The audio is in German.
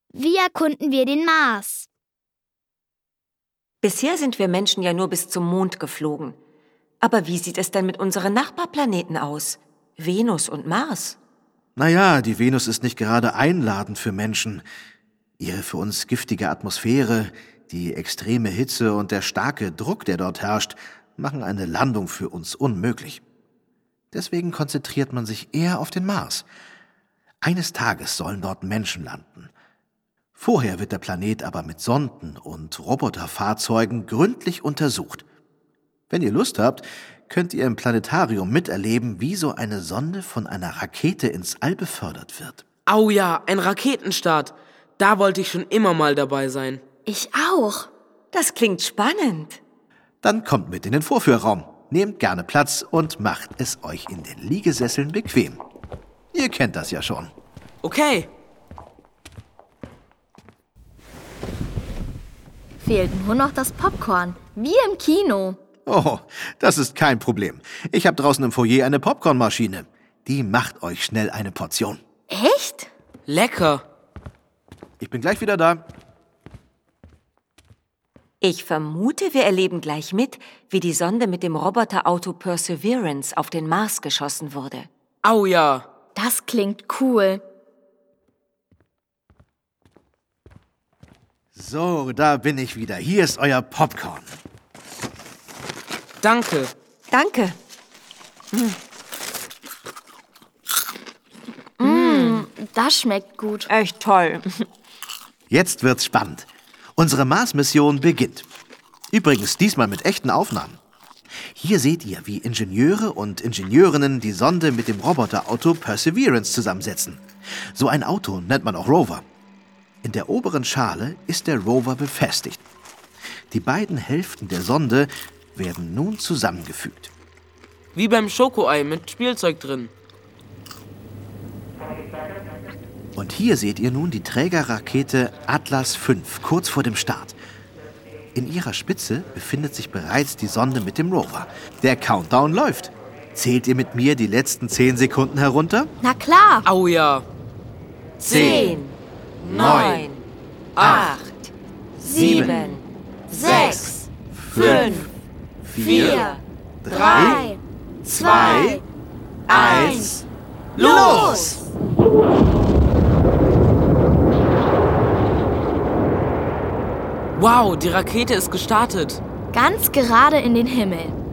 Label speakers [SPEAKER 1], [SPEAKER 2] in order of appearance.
[SPEAKER 1] Wie erkunden wir den Mars?
[SPEAKER 2] Bisher sind wir Menschen ja nur bis zum Mond geflogen. Aber wie sieht es denn mit unseren Nachbarplaneten aus? Venus und Mars?
[SPEAKER 3] Naja, die Venus ist nicht gerade einladend für Menschen. Ihre für uns giftige Atmosphäre, die extreme Hitze und der starke Druck, der dort herrscht, machen eine Landung für uns unmöglich. Deswegen konzentriert man sich eher auf den Mars. Eines Tages sollen dort Menschen landen. Vorher wird der Planet aber mit Sonden und Roboterfahrzeugen gründlich untersucht. Wenn ihr Lust habt, könnt ihr im Planetarium miterleben, wie so eine Sonde von einer Rakete ins All befördert wird.
[SPEAKER 4] Au ja, ein Raketenstart. Da wollte ich schon immer mal dabei sein.
[SPEAKER 1] Ich auch.
[SPEAKER 2] Das klingt spannend.
[SPEAKER 3] Dann kommt mit in den Vorführraum, nehmt gerne Platz und macht es euch in den Liegesesseln bequem. Ihr kennt das ja schon.
[SPEAKER 4] Okay.
[SPEAKER 1] Fehlt nur noch das Popcorn, wie im Kino.
[SPEAKER 3] Oh, das ist kein Problem. Ich habe draußen im Foyer eine Popcornmaschine. Die macht euch schnell eine Portion.
[SPEAKER 1] Echt?
[SPEAKER 4] Lecker.
[SPEAKER 3] Ich bin gleich wieder da.
[SPEAKER 2] Ich vermute, wir erleben gleich mit, wie die Sonde mit dem Roboterauto Perseverance auf den Mars geschossen wurde.
[SPEAKER 4] Au ja.
[SPEAKER 1] Das klingt cool.
[SPEAKER 3] So, da bin ich wieder. Hier ist euer Popcorn.
[SPEAKER 4] Danke.
[SPEAKER 2] Danke.
[SPEAKER 1] Das schmeckt gut.
[SPEAKER 2] Echt toll.
[SPEAKER 3] Jetzt wird's spannend. Unsere Mars-Mission beginnt. Übrigens diesmal mit echten Aufnahmen. Hier seht ihr, wie Ingenieure und Ingenieurinnen die Sonde mit dem Roboterauto Perseverance zusammensetzen. So ein Auto nennt man auch Rover. In der oberen Schale ist der Rover befestigt. Die beiden Hälften der Sonde werden nun zusammengefügt.
[SPEAKER 4] Wie beim Schokoei mit Spielzeug drin.
[SPEAKER 3] Und hier seht ihr nun die Trägerrakete Atlas V kurz vor dem Start. In ihrer Spitze befindet sich bereits die Sonde mit dem Rover. Der Countdown läuft. Zählt ihr mit mir die letzten 10 Sekunden herunter?
[SPEAKER 1] Na klar.
[SPEAKER 4] Au ja.
[SPEAKER 2] 10, 9, 8, 7, 6, 5, 4,
[SPEAKER 1] 3, 2,
[SPEAKER 2] 1,
[SPEAKER 3] los!
[SPEAKER 4] Wow, die Rakete ist gestartet.
[SPEAKER 1] Ganz gerade in den Himmel.